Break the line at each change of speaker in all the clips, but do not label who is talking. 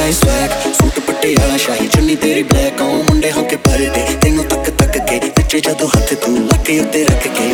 आई swag suit Patiala शाही चुन्नी तेरी ब्लैक आऊं मुंडे होके परदे तेनू तक तक के नचे जदों हथ तू लके उत्ते रख के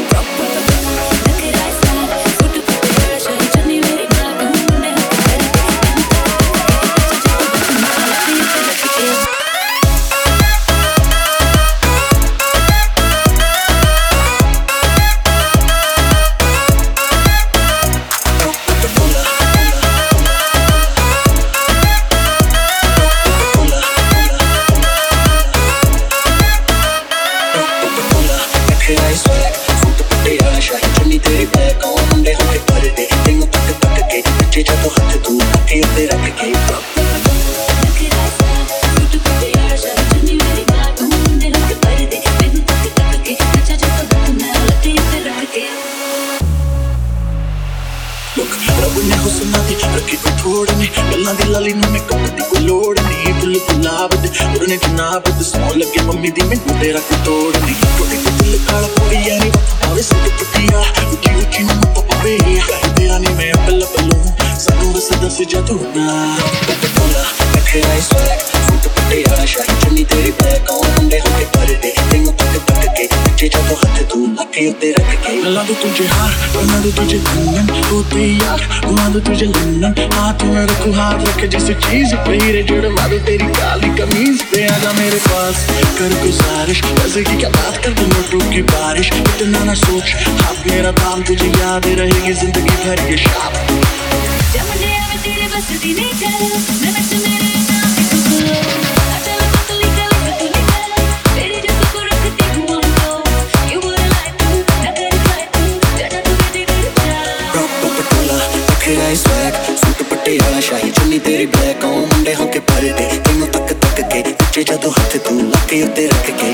लाली नू मेकअप दी कोई लोड़ नहीं फुल गुलाब दे उड़ने जनाब दे सौ लगे मम्मी दी मैनू तेरा कोई तोड़ नहीं टोटे को दिल काला कोई यानी आवे सब टुटिया ऊंची ऊंची नू तो पवे तेरा नहीं मैं पल्ला पल्लू सानू बस दस जा तू ना बोला रखे आई स्वैग सूट पटियाला शाही चुन्नी तेरी ब्लैक आऊं मुंडे होके परदे तेनू तक तक के नचे जदों हथ तू लके उत्ते रख के ला दो तुझे हार बना दो तुझे धुन होते यार घुमा दो तुझे लंदन हाथ में रखूं हाथ रखे जैसे चीज पहिरे जुड़वा दो तेरी काली कमीज पे आजा मेरे पास कर गुजारिश वैसे की क्या बात कर दो नोटों की बारिश इतना ना सोच हाथ मेरा दाम तुझे याद रहेगी जिंदगी भर ये शाम
जब मुझे आवे तेरे बस दी नहीं चल मैं बस मेरे नाम पे तू बोलो आजा लो तो निकल तू निकल तेरे जो तू रखती हूं हमको you wanna lie तू ना कर try तू जाना तू मेरे घर जा
पटोला रखे आई स्वैग सूट पटियाला शाही चुन्नी तेरी ब्लैक आऊं मुंडे होके परदे तेनू तक तक के नचे जदों हथ तू लके उत्ते रख के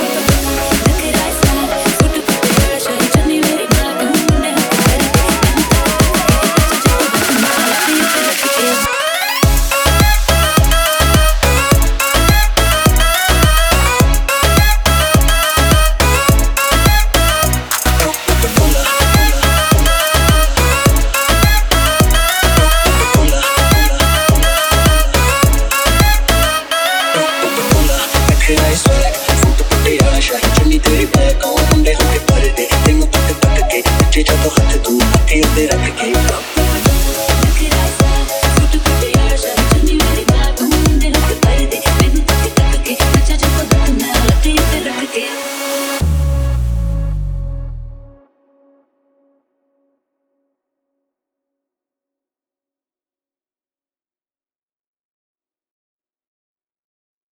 तेरी ब्लैक आऊं मुंडे होके परदे तेनू तक तक के नचे जदों हथ तू लके उत्ते रख के